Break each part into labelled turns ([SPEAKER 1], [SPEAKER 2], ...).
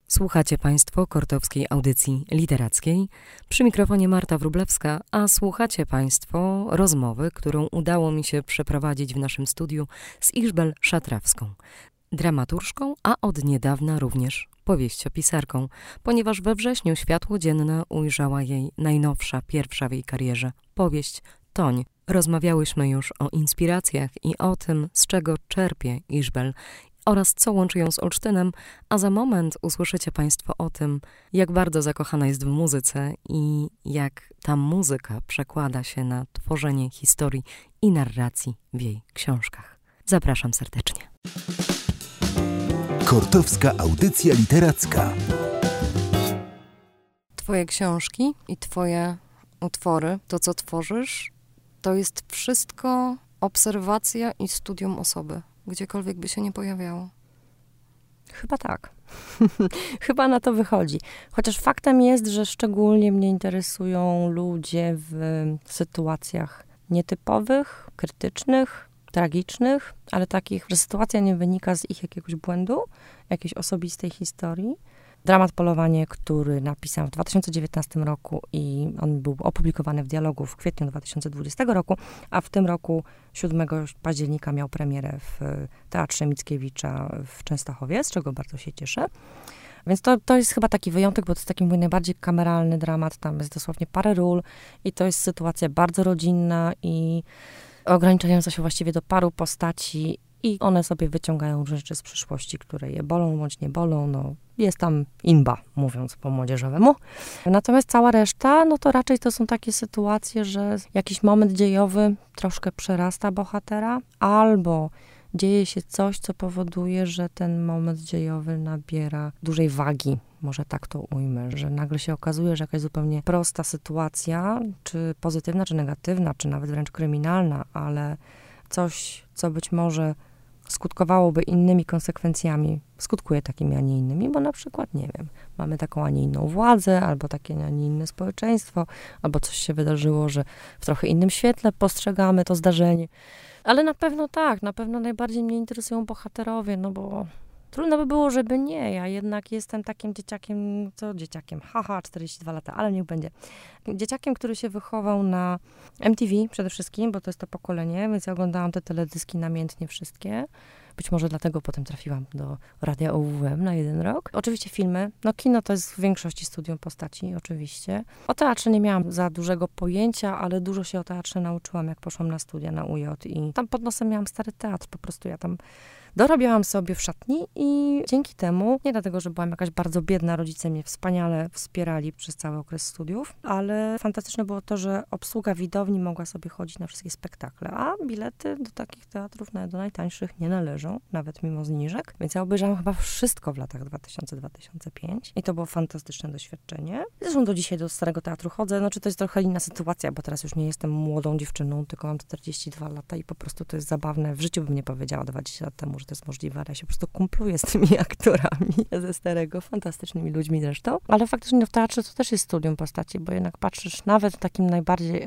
[SPEAKER 1] Słuchacie Państwo Kortowskiej Audycji Literackiej. Przy mikrofonie Marta Wróblewska, a słuchacie Państwo rozmowy, którą udało mi się przeprowadzić w naszym studiu z Iżbel Szatrawską, dramaturżką, a od niedawna również powieściopisarką, ponieważ we wrześniu światło dzienne ujrzała jej najnowsza, pierwsza w jej karierze powieść Toń. Rozmawiałyśmy już o inspiracjach i o tym, z czego czerpie Iżbel oraz co łączy ją z Olsztynem, a za moment usłyszycie Państwo o tym, jak bardzo zakochana jest w muzyce i jak ta muzyka przekłada się na tworzenie historii i narracji w jej książkach. Zapraszam serdecznie.
[SPEAKER 2] Kortowska Audycja Literacka.
[SPEAKER 1] Twoje książki i Twoje utwory, to co tworzysz, to jest wszystko obserwacja i studium osoby, gdziekolwiek by się nie pojawiało.
[SPEAKER 3] Chyba tak. Chyba na to wychodzi. Chociaż faktem jest, że szczególnie mnie interesują ludzie w sytuacjach nietypowych, krytycznych, tragicznych, ale takich, że sytuacja nie wynika z ich jakiegoś błędu, jakiejś osobistej historii. Dramat Polowanie, który napisałam w 2019 roku i on był opublikowany w Dialogu w kwietniu 2020 roku, a w tym roku 7 października miał premierę w Teatrze Mickiewicza w Częstochowie, z czego bardzo się cieszę. Więc to jest chyba taki wyjątek, bo to jest taki mój najbardziej kameralny dramat, tam jest dosłownie parę ról i to jest sytuacja bardzo rodzinna i ograniczająca się właściwie do paru postaci i one sobie wyciągają rzeczy z przyszłości, które je bolą bądź nie bolą, no jest tam inba, mówiąc po młodzieżowemu. Natomiast cała reszta, no to raczej to są takie sytuacje, że jakiś moment dziejowy troszkę przerasta bohatera, albo dzieje się coś, co powoduje, że ten moment dziejowy nabiera dużej wagi. Może tak to ujmę, że nagle się okazuje, że jakaś zupełnie prosta sytuacja, czy pozytywna, czy negatywna, czy nawet wręcz kryminalna, ale coś, co być może skutkowałoby innymi konsekwencjami, skutkuje takimi, a nie innymi, bo na przykład, nie wiem, mamy taką, a nie inną władzę, albo takie, a nie inne społeczeństwo, albo coś się wydarzyło, że w trochę innym świetle postrzegamy to zdarzenie. Ale na pewno tak, na pewno najbardziej mnie interesują bohaterowie, no bo trudno by było, żeby nie. Ja jednak jestem takim dzieciakiem, 42 lata, ale niech będzie. Dzieciakiem, który się wychował na MTV przede wszystkim, bo to jest to pokolenie, więc ja oglądałam te teledyski namiętnie wszystkie. Być może dlatego potem trafiłam do Radia OWM na 1 rok. Oczywiście filmy. No kino to jest w większości studium postaci, oczywiście. O teatrze nie miałam za dużego pojęcia, ale dużo się o teatrze nauczyłam, jak poszłam na studia na UJ i tam pod nosem miałam stary teatr. Po prostu ja tam dorabiałam sobie w szatni i dzięki temu, nie dlatego, że byłam jakaś bardzo biedna, rodzice mnie wspaniale wspierali przez cały okres studiów, ale fantastyczne było to, że obsługa widowni mogła sobie chodzić na wszystkie spektakle, a bilety do takich teatrów, nawet do najtańszych, nie należą, nawet mimo zniżek, więc ja obejrzałam chyba wszystko w latach 2000-2005 i to było fantastyczne doświadczenie. Zresztą do dzisiaj do Starego Teatru chodzę, no czy to jest trochę inna sytuacja, bo teraz już nie jestem młodą dziewczyną, tylko mam 42 lata i po prostu to jest zabawne. W życiu bym nie powiedziała 20 lat temu, że to jest możliwe, ale ja się po prostu kumpluję z tymi aktorami ze Starego, fantastycznymi ludźmi zresztą. Ale faktycznie w teatrze to też jest studium postaci, bo jednak patrzysz nawet w takim najbardziej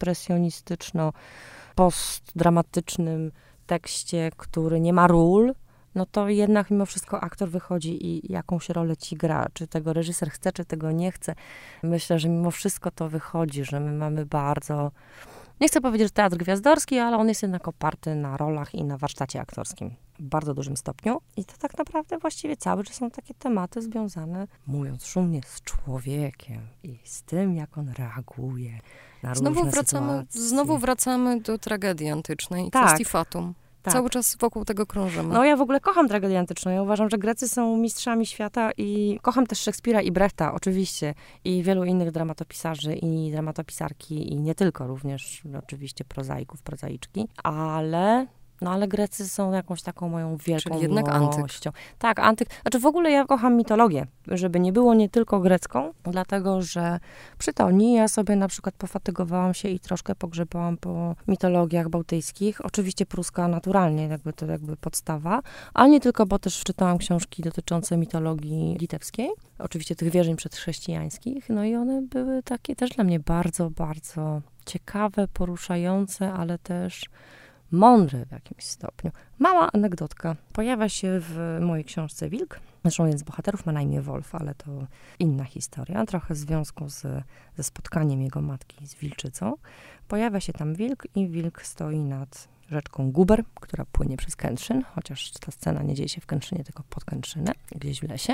[SPEAKER 3] ekspresjonistyczno-postdramatycznym tekście, który nie ma ról, no to jednak mimo wszystko aktor wychodzi i jakąś rolę ci gra. Czy tego reżyser chce, czy tego nie chce. Myślę, że mimo wszystko to wychodzi, że my mamy bardzo... Nie chcę powiedzieć, że teatr gwiazdorski, ale on jest jednak oparty na rolach i na warsztacie aktorskim w bardzo dużym stopniu. I to tak naprawdę właściwie cały czas są takie tematy związane, mówiąc szumnie, z człowiekiem i z tym, jak on reaguje na różne sytuacje.
[SPEAKER 1] Znowu wracamy do tragedii antycznej,
[SPEAKER 3] tak.
[SPEAKER 1] kwestii fatum.
[SPEAKER 3] Tak.
[SPEAKER 1] Cały czas wokół tego krążymy.
[SPEAKER 3] No ja w ogóle kocham tragedię antyczną. Ja uważam, że Grecy są mistrzami świata i kocham też Szekspira i Brechta, oczywiście. I wielu innych dramatopisarzy i dramatopisarki i nie tylko, również oczywiście prozaików, prozaiczki. Ale Grecy są jakąś taką moją wielką
[SPEAKER 1] Czyli jednak
[SPEAKER 3] miłością. Tak, antyk. Znaczy w ogóle ja kocham mitologię, żeby nie było nie tylko grecką, dlatego, że przy Toni ja sobie na przykład pofatygowałam się i troszkę pogrzebałam po mitologiach bałtyckich. Oczywiście pruska naturalnie, to podstawa, ale nie tylko, bo też czytałam książki dotyczące mitologii litewskiej, oczywiście tych wierzeń przedchrześcijańskich, no i one były takie też dla mnie bardzo, bardzo ciekawe, poruszające, ale też mądry w jakimś stopniu. Mała anegdotka. Pojawia się w mojej książce wilk. Zresztą jeden z bohaterów ma na imię Wolf, ale to inna historia. Trochę w związku ze spotkaniem jego matki z wilczycą. Pojawia się tam wilk i wilk stoi nad rzeczką Guber, która płynie przez Kętrzyn, chociaż ta scena nie dzieje się w Kętrzynie, tylko pod Kętrzynę, gdzieś w lesie.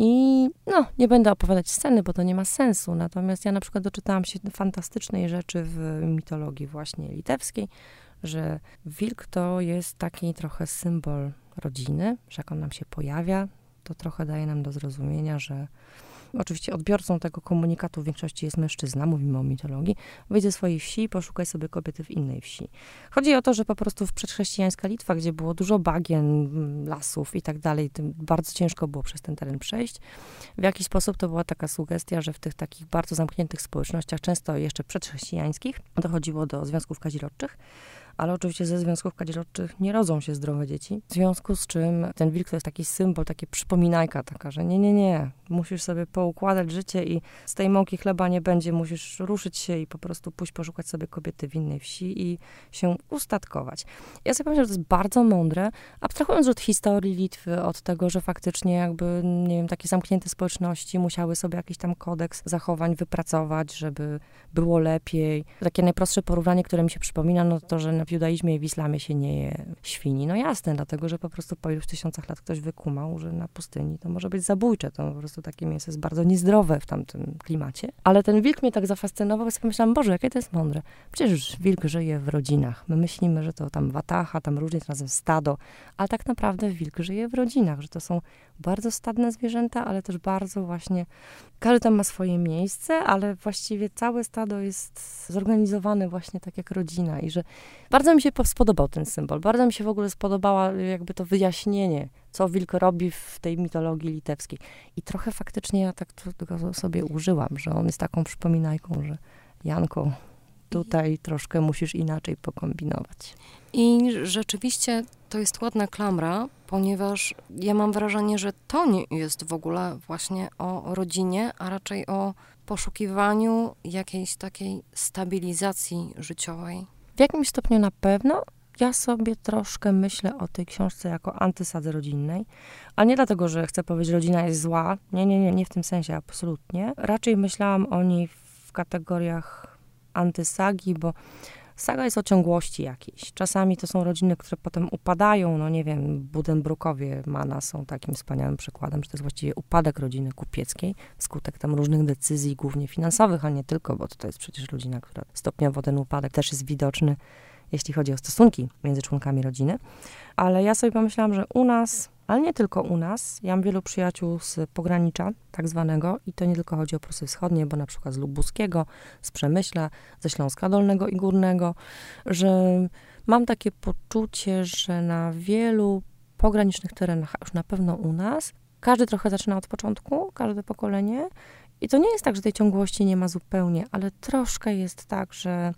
[SPEAKER 3] I nie będę opowiadać sceny, bo to nie ma sensu. Natomiast ja na przykład doczytałam się fantastycznej rzeczy w mitologii właśnie litewskiej, że wilk to jest taki trochę symbol rodziny, że jak on nam się pojawia, to trochę daje nam do zrozumienia, że oczywiście odbiorcą tego komunikatu w większości jest mężczyzna, mówimy o mitologii. Wyjdź ze swojej wsi i poszukaj sobie kobiety w innej wsi. Chodzi o to, że po prostu w przedchrześcijańska Litwa, gdzie było dużo bagien, lasów i tak dalej, bardzo ciężko było przez ten teren przejść. W jakiś sposób to była taka sugestia, że w tych takich bardzo zamkniętych społecznościach, często jeszcze przedchrześcijańskich, dochodziło do związków kazirodczych. Ale oczywiście ze związków kazirodczych nie rodzą się zdrowe dzieci. W związku z czym ten wilk to jest taki symbol, takie przypominajka taka, że nie, musisz sobie poukładać życie i z tej mąki chleba nie będzie, musisz ruszyć się i po prostu pójść poszukać sobie kobiety w innej wsi i się ustatkować. Ja sobie myślę, że to jest bardzo mądre, abstrahując od historii Litwy, od tego, że faktycznie jakby, nie wiem, takie zamknięte społeczności musiały sobie jakiś tam kodeks zachowań wypracować, żeby było lepiej. Takie najprostsze porównanie, które mi się przypomina, no to, że w judaizmie i w islamie się nie je świni. No jasne, dlatego, że po prostu po iluś tysiącach lat ktoś wykumał, że na pustyni to może być zabójcze. To po prostu takie mięso jest bardzo niezdrowe w tamtym klimacie. Ale ten wilk mnie tak zafascynował, że sobie pomyślałam, Boże, jakie to jest mądre. Przecież wilk żyje w rodzinach. My myślimy, że to tam watacha, tam różnie razem stado, ale tak naprawdę wilk żyje w rodzinach, że to są bardzo stadne zwierzęta, ale też bardzo właśnie, każdy tam ma swoje miejsce, ale właściwie całe stado jest zorganizowane właśnie tak jak rodzina i że bardzo mi się spodobał ten symbol, bardzo mi się w ogóle spodobała jakby to wyjaśnienie, co wilk robi w tej mitologii litewskiej. I trochę faktycznie ja tak tego sobie użyłam, że on jest taką przypominajką, że Janko, tutaj troszkę musisz inaczej pokombinować.
[SPEAKER 1] I rzeczywiście to jest ładna klamra, ponieważ ja mam wrażenie, że to nie jest w ogóle właśnie o rodzinie, a raczej o poszukiwaniu jakiejś takiej stabilizacji życiowej.
[SPEAKER 3] W jakimś stopniu na pewno. Ja sobie troszkę myślę o tej książce jako antysadze rodzinnej, a nie dlatego, że chcę powiedzieć, że rodzina jest zła. Nie w tym sensie, absolutnie. Raczej myślałam o niej w kategoriach antysagi, bo saga jest o ciągłości jakiejś. Czasami to są rodziny, które potem upadają, no nie wiem, Budenbrokowie Mana są takim wspaniałym przykładem, że to jest właściwie upadek rodziny kupieckiej, wskutek tam różnych decyzji, głównie finansowych, a nie tylko, bo to jest przecież rodzina, która stopniowo ten upadek też jest widoczny, jeśli chodzi o stosunki między członkami rodziny. Ale ja sobie pomyślałam, że u nas, ale nie tylko u nas, ja mam wielu przyjaciół z pogranicza tak zwanego i to nie tylko chodzi o Prusy Wschodnie, bo na przykład z Lubuskiego, z Przemyśla, ze Śląska Dolnego i Górnego, że mam takie poczucie, że na wielu pogranicznych terenach, a już na pewno u nas, każdy trochę zaczyna od początku, każde pokolenie i to nie jest tak, że tej ciągłości nie ma zupełnie, ale troszkę jest tak, że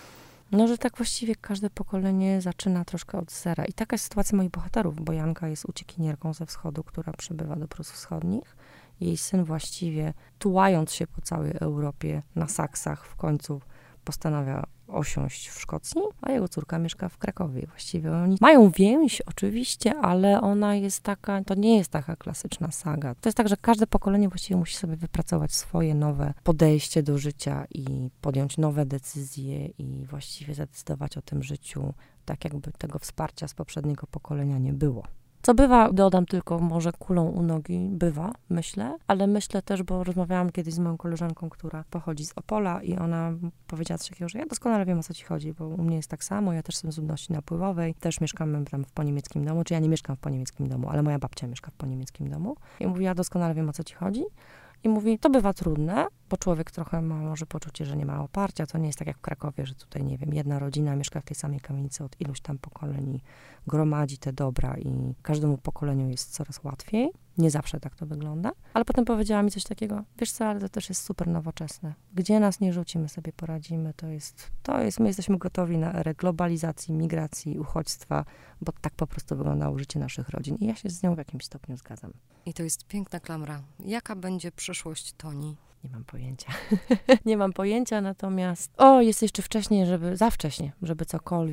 [SPEAKER 3] tak właściwie każde pokolenie zaczyna troszkę od zera. I taka jest sytuacja moich bohaterów, bo Janka jest uciekinierką ze wschodu, która przybywa do Prus Wschodnich. Jej syn właściwie, tułając się po całej Europie na saksach, w końcu postanawia osiąść w Szkocji, a jego córka mieszka w Krakowie. Właściwie oni mają więź, oczywiście, ale ona jest taka, to nie jest taka klasyczna saga. To jest tak, że każde pokolenie właściwie musi sobie wypracować swoje nowe podejście do życia i podjąć nowe decyzje i właściwie zadecydować o tym życiu, tak jakby tego wsparcia z poprzedniego pokolenia nie było. Co bywa, dodam tylko może kulą u nogi, bywa, myślę, ale myślę też, bo rozmawiałam kiedyś z moją koleżanką, która pochodzi z Opola i ona powiedziała coś takiego, że ja doskonale wiem, o co ci chodzi, bo u mnie jest tak samo, ja też jestem z ludności napływowej, też mieszkamy tam w poniemieckim domu, czy ja nie mieszkam w poniemieckim domu, ale moja babcia mieszka w poniemieckim domu i mówi, ja doskonale wiem, o co ci chodzi. I mówi, to bywa trudne, bo człowiek trochę ma może poczucie, że nie ma oparcia. To nie jest tak jak w Krakowie, że tutaj, nie wiem, jedna rodzina mieszka w tej samej kamienicy od iluś tam pokoleń i gromadzi te dobra i każdemu pokoleniu jest coraz łatwiej. Nie zawsze tak to wygląda. Ale potem powiedziała mi coś takiego, wiesz co, ale to też jest super nowoczesne. Gdzie nas nie rzuci, my sobie poradzimy. My jesteśmy gotowi na erę globalizacji, migracji, uchodźstwa, bo tak po prostu wyglądało życie naszych rodzin. I ja się z nią w jakimś stopniu zgadzam.
[SPEAKER 1] I to jest piękna klamra. Jaka będzie przyszłość Toni?
[SPEAKER 3] Nie mam pojęcia. Nie mam pojęcia, natomiast jest jeszcze wcześnie, za wcześnie, żeby cokolwiek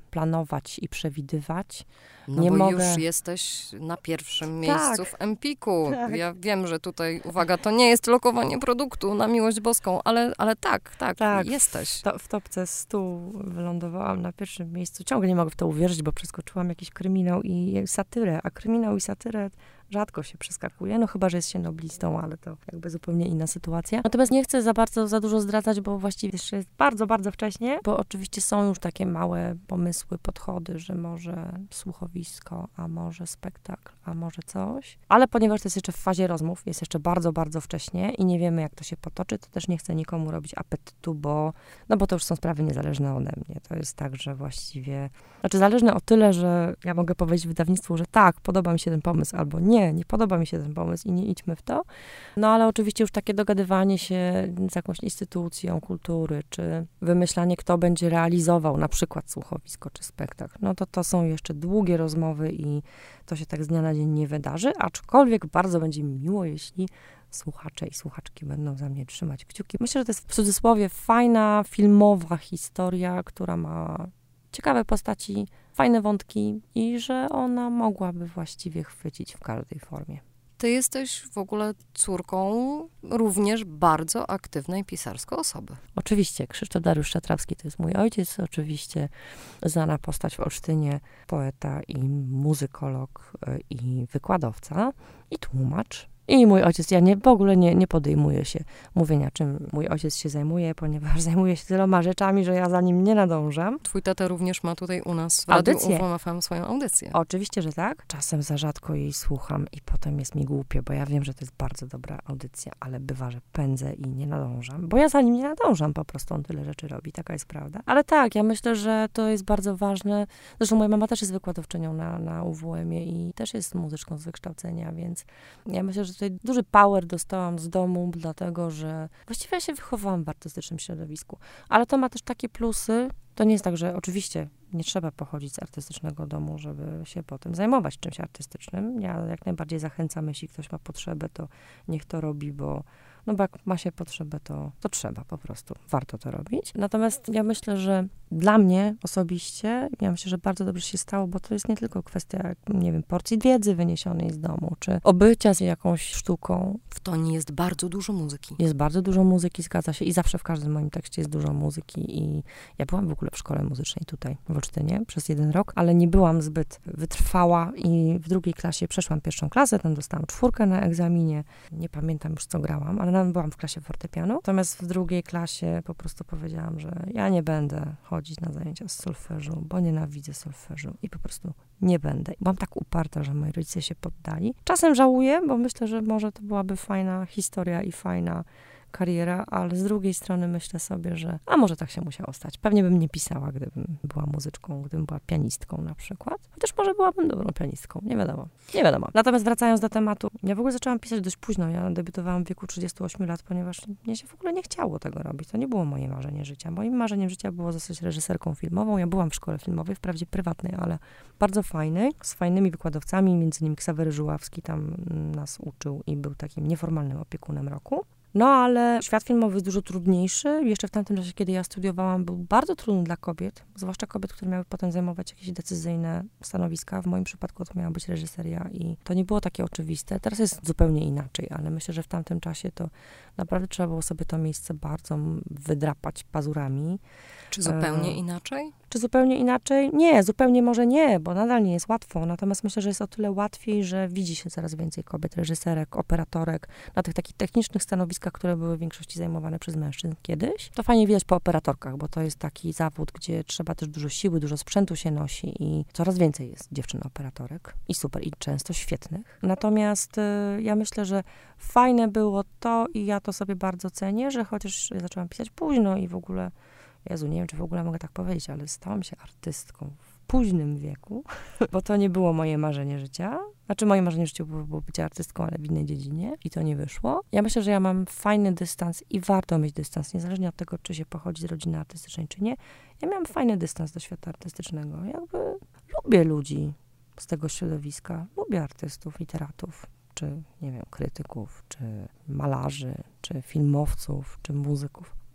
[SPEAKER 3] planować i przewidywać.
[SPEAKER 1] No
[SPEAKER 3] nie
[SPEAKER 1] bo
[SPEAKER 3] mogę...
[SPEAKER 1] już jesteś na pierwszym miejscu w Empiku.
[SPEAKER 3] Tak.
[SPEAKER 1] Ja wiem, że tutaj, uwaga, to nie jest lokowanie produktu na miłość boską, ale tak, jesteś.
[SPEAKER 3] W topce 100 wylądowałam na pierwszym miejscu. Ciągle nie mogę w to uwierzyć, bo przeskoczyłam jakiś kryminał i satyrę, a kryminał i satyrę rzadko się przeskakuje, no chyba, że jest się noblistą, ale to jakby zupełnie inna sytuacja. Natomiast nie chcę za dużo zdradzać, bo właściwie jeszcze jest bardzo, bardzo wcześnie, bo oczywiście są już takie małe pomysły, podchody, że może słuchowisko, a może spektakl, a może coś. Ale ponieważ to jest jeszcze w fazie rozmów, jest jeszcze bardzo, bardzo wcześnie i nie wiemy, jak to się potoczy, to też nie chcę nikomu robić apetytu, bo to już są sprawy niezależne ode mnie. To jest tak, że właściwie, zależne o tyle, że ja mogę powiedzieć wydawnictwu, że tak, podoba mi się ten pomysł, albo nie podoba mi się ten pomysł i nie idźmy w to. No ale oczywiście już takie dogadywanie się z jakąś instytucją kultury, czy wymyślanie, kto będzie realizował na przykład słuchowisko czy spektakl, no to są jeszcze długie rozmowy i to się tak z dnia na dzień nie wydarzy, aczkolwiek bardzo będzie mi miło, jeśli słuchacze i słuchaczki będą za mnie trzymać kciuki. Myślę, że to jest w cudzysłowie fajna, filmowa historia, która ma ciekawe postaci, fajne wątki i że ona mogłaby właściwie chwycić w każdej formie.
[SPEAKER 1] Ty jesteś w ogóle córką również bardzo aktywnej pisarsko osoby.
[SPEAKER 3] Oczywiście, Krzysztof Dariusz Szatrawski to jest mój ojciec, oczywiście znana postać w Olsztynie, poeta i muzykolog i wykładowca i tłumacz. I mój ojciec, w ogóle nie podejmuję się mówienia, czym mój ojciec się zajmuje, ponieważ zajmuje się tyloma rzeczami, że ja za nim nie nadążam.
[SPEAKER 1] Twój tata również ma tutaj u nas w Radiu UWM FM swoją audycję.
[SPEAKER 3] Oczywiście, że tak. Czasem za rzadko jej słucham i potem jest mi głupio, bo ja wiem, że to jest bardzo dobra audycja, ale bywa, że pędzę i nie nadążam, bo ja za nim nie nadążam, po prostu on tyle rzeczy robi, taka jest prawda. Ale tak, ja myślę, że to jest bardzo ważne. Zresztą moja mama też jest wykładowczynią na UWM-ie i też jest muzyczką z wykształcenia, więc ja myślę, że tutaj duży power dostałam z domu, dlatego że właściwie ja się wychowałam w artystycznym środowisku. Ale to ma też takie plusy. To nie jest tak, że oczywiście nie trzeba pochodzić z artystycznego domu, żeby się potem zajmować czymś artystycznym. Ja jak najbardziej zachęcam, jeśli ktoś ma potrzebę, to niech to robi, bo jak ma się potrzebę, to trzeba po prostu. Warto to robić. Natomiast ja myślę, że dla mnie osobiście, ja myślę, że bardzo dobrze się stało, bo to jest nie tylko kwestia, porcji wiedzy wyniesionej z domu, czy obycia z jakąś sztuką.
[SPEAKER 1] W Toni jest bardzo dużo muzyki.
[SPEAKER 3] Jest bardzo dużo muzyki, zgadza się. I zawsze w każdym moim tekście jest dużo muzyki. I ja byłam w ogóle w szkole muzycznej tutaj w Olsztynie przez 1 rok, ale nie byłam zbyt wytrwała i w 2. klasie przeszłam 1. klasę, tam dostałam 4 na egzaminie. Nie pamiętam już, co grałam, ale byłam w klasie fortepianu. Natomiast w 2. klasie po prostu powiedziałam, że ja nie będę chodzić na zajęcia z solfeżu, bo nienawidzę solfeżu i po prostu nie będę. Byłam tak uparta, że moi rodzice się poddali. Czasem żałuję, bo myślę, że może to byłaby fajna historia i fajna kariera, ale z drugiej strony myślę sobie, że może tak się musiało stać. Pewnie bym nie pisała, gdybym była muzyczką, gdybym była pianistką na przykład. Chociaż może byłabym dobrą pianistką, nie wiadomo. Natomiast wracając do tematu, ja w ogóle zaczęłam pisać dość późno. Ja debiutowałam w wieku 38 lat, ponieważ mnie się w ogóle nie chciało tego robić. To nie było moje marzenie życia. Moim marzeniem życia było zostać reżyserką filmową. Ja byłam w szkole filmowej, wprawdzie prywatnej, ale bardzo fajnej, z fajnymi wykładowcami, między innymi Ksawery Żuławski tam nas uczył i był takim nieformalnym opiekunem roku. No, ale świat filmowy jest dużo trudniejszy. Jeszcze w tamtym czasie, kiedy ja studiowałam, był bardzo trudny dla kobiet, zwłaszcza kobiet, które miały potem zajmować jakieś decyzyjne stanowiska. W moim przypadku to miała być reżyseria i to nie było takie oczywiste. Teraz jest zupełnie inaczej, ale myślę, że w tamtym czasie to naprawdę trzeba było sobie to miejsce bardzo wydrapać pazurami.
[SPEAKER 1] Czy zupełnie inaczej?
[SPEAKER 3] Czy zupełnie inaczej? Nie, zupełnie może nie, bo nadal nie jest łatwo. Natomiast myślę, że jest o tyle łatwiej, że widzi się coraz więcej kobiet, reżyserek, operatorek na tych takich technicznych stanowiskach, które były w większości zajmowane przez mężczyzn kiedyś. To fajnie widać po operatorkach, bo to jest taki zawód, gdzie trzeba też dużo siły, dużo sprzętu się nosi i coraz więcej jest dziewczyn operatorek i super, i często świetnych. Natomiast ja myślę, że fajne było to i ja to sobie bardzo cenię, że chociaż ja zaczęłam pisać późno i w ogóle Jezu, nie wiem, czy w ogóle mogę tak powiedzieć, ale stałam się artystką w późnym wieku, bo to nie było moje marzenie życia. Znaczy, moje marzenie życia było bycie artystką, ale w innej dziedzinie i to nie wyszło. Ja myślę, że ja mam fajny dystans i warto mieć dystans, niezależnie od tego, czy się pochodzi z rodziny artystycznej, czy nie. Ja miałam fajny dystans do świata artystycznego. Jakby lubię ludzi z tego środowiska, lubię artystów, literatów, czy, nie wiem, krytyków, czy malarzy, czy filmowców, czy muzyków.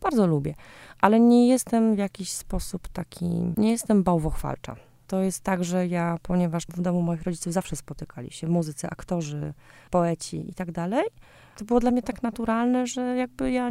[SPEAKER 3] bardzo lubię, ale nie jestem w jakiś sposób nie jestem bałwochwalcza. To jest tak, że ja, ponieważ w domu moich rodziców zawsze spotykali się muzycy, aktorzy, poeci i tak dalej, to było dla mnie tak naturalne, że jakby ja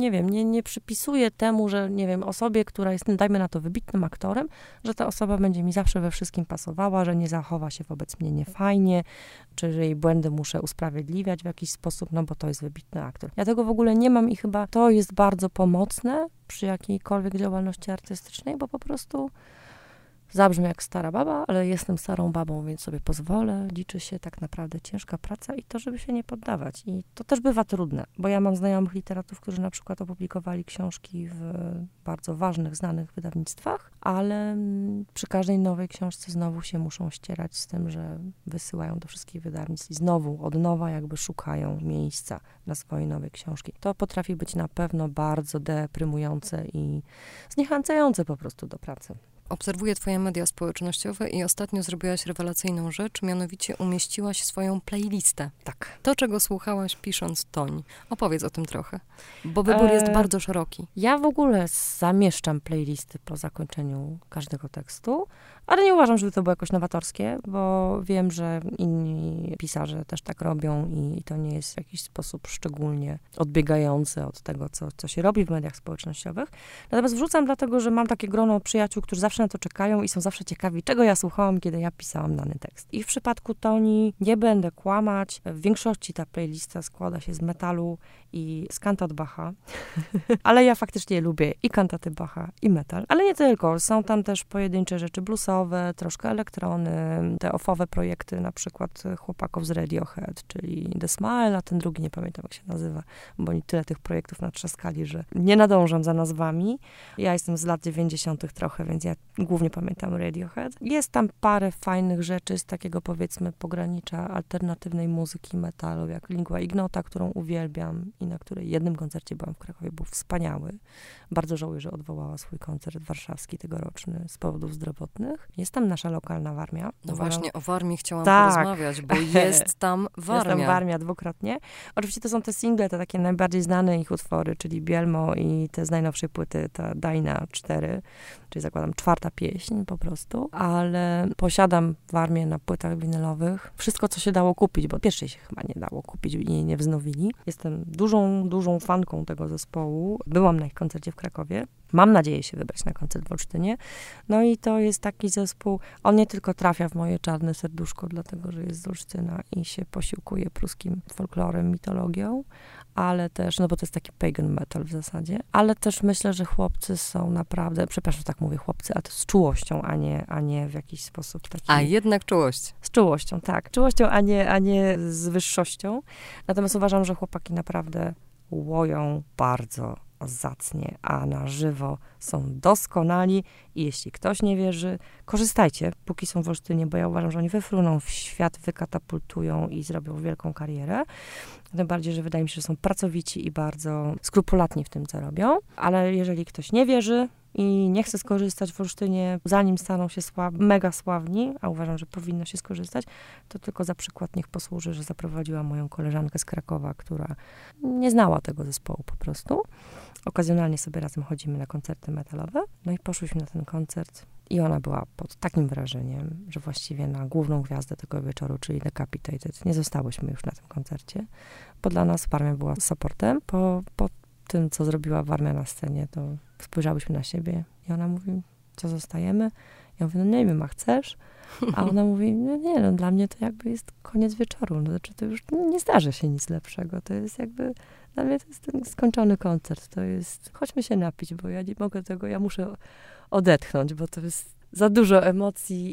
[SPEAKER 3] nie przypisuję temu, że osobie, która jest, dajmy na to, wybitnym aktorem, że ta osoba będzie mi zawsze we wszystkim pasowała, że nie zachowa się wobec mnie niefajnie, czy że jej błędy muszę usprawiedliwiać w jakiś sposób, no bo to jest wybitny aktor. Ja tego w ogóle nie mam i chyba to jest bardzo pomocne przy jakiejkolwiek działalności artystycznej, bo po prostu zabrzmi jak stara baba, ale jestem starą babą, więc sobie pozwolę. Liczy się tak naprawdę ciężka praca i to, żeby się nie poddawać. I to też bywa trudne, bo ja mam znajomych literatów, którzy na przykład opublikowali książki w bardzo ważnych, znanych wydawnictwach, ale przy każdej nowej książce znowu się muszą ścierać z tym, że wysyłają do wszystkich wydawnictw i znowu od nowa jakby szukają miejsca na swoje nowe książki. To potrafi być na pewno bardzo deprymujące i zniechęcające po prostu do pracy.
[SPEAKER 1] Obserwuję twoje media społecznościowe i ostatnio zrobiłaś rewelacyjną rzecz, mianowicie umieściłaś swoją playlistę.
[SPEAKER 3] Tak.
[SPEAKER 1] To, czego słuchałaś pisząc Toń. Opowiedz o tym trochę, bo wybór jest bardzo szeroki.
[SPEAKER 3] Ja w ogóle zamieszczam playlisty po zakończeniu każdego tekstu, ale nie uważam, żeby to było jakoś nowatorskie, bo wiem, że inni pisarze też tak robią i to nie jest w jakiś sposób szczególnie odbiegające od tego, co się robi w mediach społecznościowych. Natomiast wrzucam dlatego, że mam takie grono przyjaciół, którzy zawsze na to czekają i są zawsze ciekawi, czego ja słuchałam, kiedy ja pisałam dany tekst. I w przypadku Toni nie będę kłamać. W większości ta playlista składa się z metalu i z kantat Bacha. Ale ja faktycznie lubię i kantaty Bacha, i metal. Ale nie tylko. Są tam też pojedyncze rzeczy bluesowe, troszkę elektrony, te offowe projekty, na przykład chłopaków z Radiohead, czyli The Smile, a ten drugi nie pamiętam, jak się nazywa, bo oni tyle tych projektów natrzaskali, że nie nadążam za nazwami. Ja jestem z lat 90. trochę, więc ja głównie pamiętam Radiohead. Jest tam parę fajnych rzeczy z takiego, powiedzmy, pogranicza alternatywnej muzyki metalu, jak Lingua Ignota, którą uwielbiam i na której jednym koncercie byłam w Krakowie, był wspaniały. Bardzo żałuję, że odwołała swój koncert warszawski tegoroczny z powodów zdrowotnych. Jest tam nasza lokalna Warmia.
[SPEAKER 1] No właśnie, o Warmii chciałam porozmawiać, bo jest tam Warmia.
[SPEAKER 3] Jest tam Warmia dwukrotnie. Oczywiście to są te single, te takie najbardziej znane ich utwory, czyli Bielmo i te z najnowszej płyty, ta Dajna 4, czyli zakładam 4. pieśń po prostu, ale posiadam Warmię na płytach winylowych. Wszystko, co się dało kupić, bo pierwszej się chyba nie dało kupić i jej nie wznowili. Jestem dużą fanką tego zespołu. Byłam na ich koncercie w Krakowie. Mam nadzieję się wybrać na koncert w Olsztynie. No i to jest taki zespół, on nie tylko trafia w moje czarne serduszko, dlatego, że jest z Olsztyna i się posiłkuje pruskim folklorem, mitologią, ale też, no bo to jest taki pagan metal w zasadzie, ale też myślę, że chłopcy są naprawdę, przepraszam, że tak mówię chłopcy, a to z czułością, a nie w jakiś sposób taki...
[SPEAKER 1] A jednak czułość.
[SPEAKER 3] Z czułością, tak. Czułością, a nie z wyższością. Natomiast uważam, że chłopaki naprawdę łoją bardzo zacnie, a na żywo są doskonali i jeśli ktoś nie wierzy, korzystajcie, póki są w Olsztynie, bo ja uważam, że oni wyfruną w świat, wykatapultują i zrobią wielką karierę. Tym bardziej, że wydaje mi się, że są pracowici i bardzo skrupulatni w tym, co robią. Ale jeżeli ktoś nie wierzy i nie chce skorzystać w Olsztynie, zanim staną się mega sławni, a uważam, że powinno się skorzystać, to tylko za przykład niech posłuży, że zaprowadziła moją koleżankę z Krakowa, która nie znała tego zespołu po prostu. Okazjonalnie sobie razem chodzimy na koncerty metalowe. No i poszłyśmy na ten koncert i ona była pod takim wrażeniem, że właściwie na główną gwiazdę tego wieczoru, czyli Decapitated, nie zostałyśmy już na tym koncercie, bo dla nas Warmia była supportem. Po tym, co zrobiła Warmia na scenie, to spojrzałyśmy na siebie i ona mówi, co zostajemy? Ja mówię, no nie wiem, a chcesz? A ona mówi, no nie, no dla mnie to jakby jest koniec wieczoru, no znaczy to już nie zdarzy się nic lepszego, to jest jakby, dla mnie to jest ten skończony koncert, to jest, chodźmy się napić, bo ja nie mogę tego, ja muszę odetchnąć, bo to jest za dużo emocji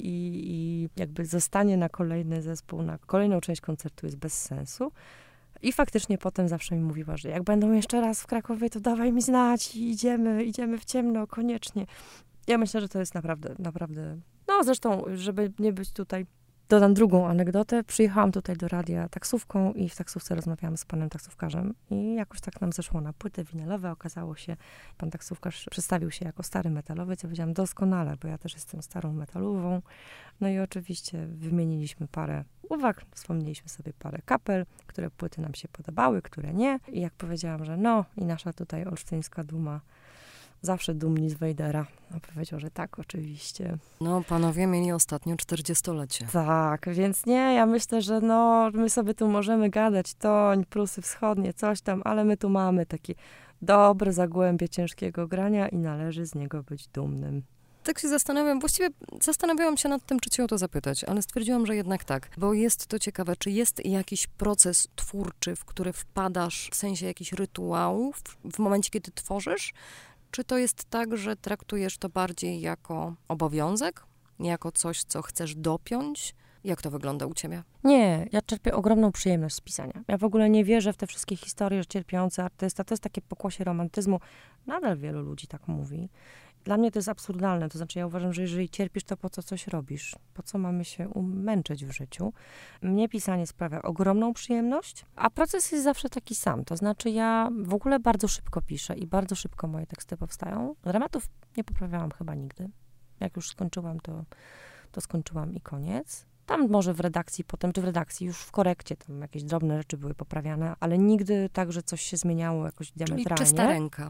[SPEAKER 3] i jakby zostanie na kolejny zespół, na kolejną część koncertu jest bez sensu. I faktycznie potem zawsze mi mówiła, że jak będą jeszcze raz w Krakowie, to dawaj mi znać i idziemy w ciemno, koniecznie. Ja myślę, że to jest naprawdę, no zresztą, żeby nie być tutaj Dodam drugą anegdotę. Przyjechałam tutaj do radia taksówką i w taksówce rozmawiałam z panem taksówkarzem i jakoś tak nam zeszło na płyty winylowe. Okazało się, pan taksówkarz przedstawił się jako stary metalowiec. Ja powiedziałam doskonale, bo ja też jestem starą metalową. No i oczywiście wymieniliśmy parę uwag, wspomnieliśmy sobie parę kapel, które płyty nam się podobały, które nie. I jak powiedziałam, że i nasza tutaj olsztyńska duma, zawsze dumni z Wejdera. No, powiedział, że tak, oczywiście.
[SPEAKER 1] No, panowie mieli ostatnio 40-lecie.
[SPEAKER 3] Tak, więc nie, ja myślę, że my sobie tu możemy gadać Toń, Prusy Wschodnie, coś tam, ale my tu mamy takie dobre zagłębie ciężkiego grania i należy z niego być dumnym.
[SPEAKER 1] Tak się zastanawiałam się nad tym, czy cię o to zapytać, ale stwierdziłam, że jednak tak, bo jest to ciekawe, czy jest jakiś proces twórczy, w który wpadasz, w sensie jakichś rytuałów w momencie, kiedy tworzysz, czy to jest tak, że traktujesz to bardziej jako obowiązek, jako coś, co chcesz dopiąć? Jak to wygląda u ciebie?
[SPEAKER 3] Nie, ja czerpię ogromną przyjemność z pisania. Ja w ogóle nie wierzę w te wszystkie historie, że cierpiący artysta, to jest takie pokłosie romantyzmu. Nadal wielu ludzi tak mówi. Dla mnie to jest absurdalne, to znaczy ja uważam, że jeżeli cierpisz, to po co coś robisz? Po co mamy się męczyć w życiu? Mnie pisanie sprawia ogromną przyjemność, a proces jest zawsze taki sam. To znaczy ja w ogóle bardzo szybko piszę i bardzo szybko moje teksty powstają. Dramatów nie poprawiałam chyba nigdy. Jak już skończyłam, to skończyłam i koniec. Tam może w redakcji potem, czy w redakcji już w korekcie, tam jakieś drobne rzeczy były poprawiane, ale nigdy tak, że coś się zmieniało jakoś diametralnie.
[SPEAKER 1] Czyli czysta ręka.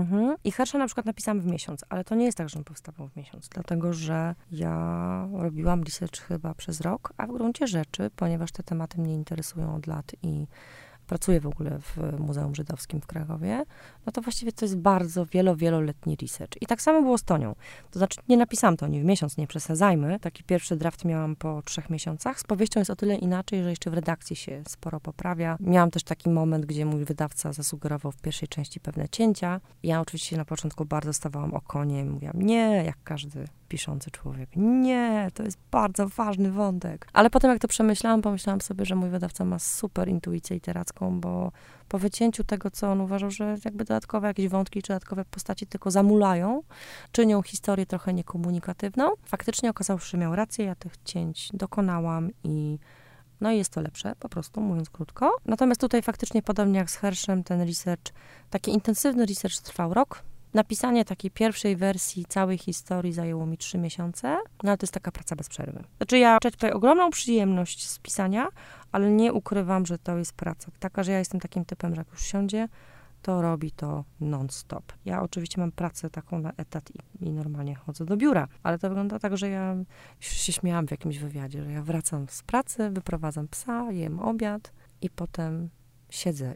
[SPEAKER 3] I Hersza na przykład napisałam w miesiąc, ale to nie jest tak, że on powstawał w miesiąc, dlatego że ja robiłam research chyba przez rok, a w gruncie rzeczy, ponieważ te tematy mnie interesują od lat i pracuję w ogóle w Muzeum Żydowskim w Krakowie, no to właściwie to jest bardzo wieloletni research. I tak samo było z Tonią. To znaczy nie napisałam Toni w miesiąc, nie przesadzajmy. Taki pierwszy draft miałam po 3 miesiącach. Z powieścią jest o tyle inaczej, że jeszcze w redakcji się sporo poprawia. Miałam też taki moment, gdzie mój wydawca zasugerował w pierwszej części pewne cięcia. Ja oczywiście na początku bardzo stawałam o konie i mówiłam nie, jak każdy piszący człowiek. Nie, to jest bardzo ważny wątek. Ale potem jak to pomyślałam sobie, że mój wydawca ma super intuicję literacką, bo po wycięciu tego, co on uważał, że jakby dodatkowe jakieś wątki, czy dodatkowe postaci tylko zamulają, czynią historię trochę niekomunikatywną. Faktycznie okazało się, że miał rację, ja tych cięć dokonałam i jest to lepsze, po prostu, mówiąc krótko. Natomiast tutaj faktycznie, podobnie jak z Herszem, ten research, taki intensywny research trwał rok. Napisanie takiej pierwszej wersji całej historii zajęło mi 3 miesiące, ale to jest taka praca bez przerwy. Znaczy ja czerpię ogromną przyjemność z pisania, ale nie ukrywam, że to jest praca taka, że ja jestem takim typem, że jak już siądzie, to robi to non-stop. Ja oczywiście mam pracę taką na etat i normalnie chodzę do biura, ale to wygląda tak, że ja się śmiałam w jakimś wywiadzie, że ja wracam z pracy, wyprowadzam psa, jem obiad i potem siedzę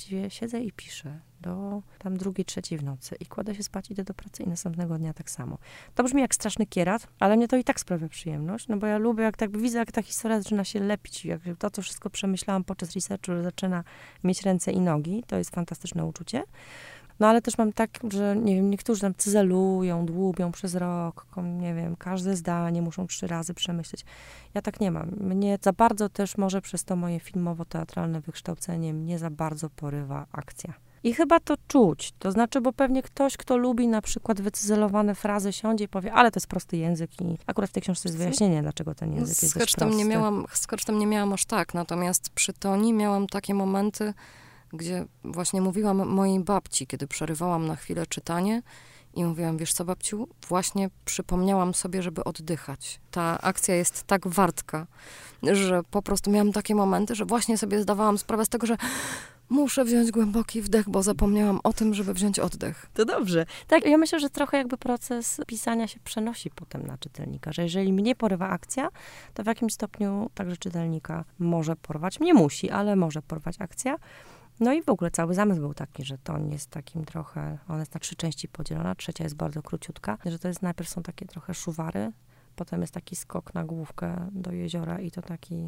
[SPEAKER 3] i piszę do tam 2, 3 w nocy i kładę się spać, idę do pracy i następnego dnia tak samo. To brzmi jak straszny kierat, ale mnie to i tak sprawia przyjemność, bo ja lubię, jak tak widzę, jak ta historia zaczyna się lepić, jak to, co wszystko przemyślałam podczas researchu, że zaczyna mieć ręce i nogi, to jest fantastyczne uczucie. No ale też mam tak, że nie wiem, niektórzy tam cyzelują, dłubią przez rok, nie wiem, każde zdanie muszą 3 razy przemyśleć. Ja tak nie mam. Mnie za bardzo też może przez to moje filmowo-teatralne wykształcenie mnie za bardzo porywa akcja. I chyba to czuć. To znaczy, bo pewnie ktoś, kto lubi na przykład wycyzelowane frazy, siądzie i powie, ale to jest prosty język i akurat w tej książce jest wyjaśnienie, dlaczego ten język jest dość prosty.
[SPEAKER 1] Z Hersztem nie miałam aż tak, natomiast przy Toni miałam takie momenty, gdzie właśnie mówiłam mojej babci, kiedy przerywałam na chwilę czytanie i mówiłam, wiesz co, babciu, właśnie przypomniałam sobie, żeby oddychać. Ta akcja jest tak wartka, że po prostu miałam takie momenty, że właśnie sobie zdawałam sprawę z tego, że muszę wziąć głęboki wdech, bo zapomniałam o tym, żeby wziąć oddech.
[SPEAKER 3] To dobrze. Tak, ja myślę, że trochę jakby proces pisania się przenosi potem na czytelnika, że jeżeli mnie porywa akcja, to w jakimś stopniu także czytelnika może porwać. Nie musi, ale może porwać akcja. No i w ogóle cały zamysł był taki, że to jest takim trochę, ona jest na 3 części podzielona, 3 jest bardzo króciutka, że to jest najpierw są takie trochę szuwary, potem jest taki skok na główkę do jeziora i to taki,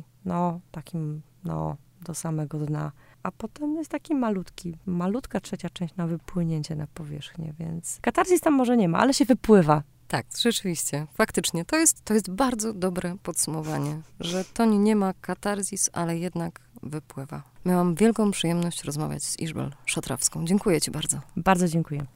[SPEAKER 3] do samego dna, a potem jest taki malutka 3 część na wypłynięcie na powierzchnię, więc katarzis tam może nie ma, ale się wypływa.
[SPEAKER 1] Tak, rzeczywiście, faktycznie. To jest bardzo dobre podsumowanie, że Toni nie ma katarzis, ale jednak wypływa. Miałam wielką przyjemność rozmawiać z Iżbel Szatrawską. Dziękuję ci bardzo.
[SPEAKER 3] Bardzo dziękuję.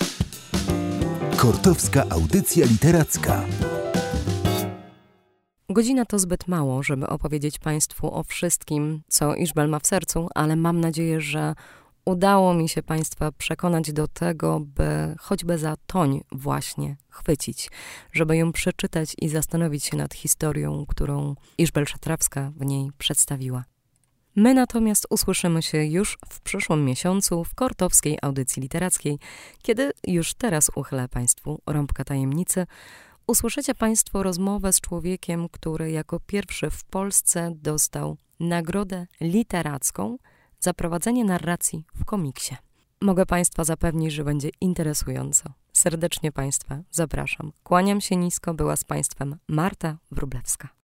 [SPEAKER 2] Kortowska audycja literacka.
[SPEAKER 1] Godzina to zbyt mało, żeby opowiedzieć Państwu o wszystkim, co Iżbel ma w sercu, ale mam nadzieję, że udało mi się Państwa przekonać do tego, by choćby za toń właśnie chwycić, żeby ją przeczytać i zastanowić się nad historią, którą Iżbel Szatrawska w niej przedstawiła. My natomiast usłyszymy się już w przyszłym miesiącu w Kortowskiej Audycji Literackiej, kiedy już teraz uchylę Państwu rąbka tajemnicy. Usłyszycie Państwo rozmowę z człowiekiem, który jako pierwszy w Polsce dostał nagrodę literacką za prowadzenie narracji w komiksie. Mogę Państwa zapewnić, że będzie interesująco. Serdecznie Państwa zapraszam. Kłaniam się nisko, była z Państwem Marta Wróblewska.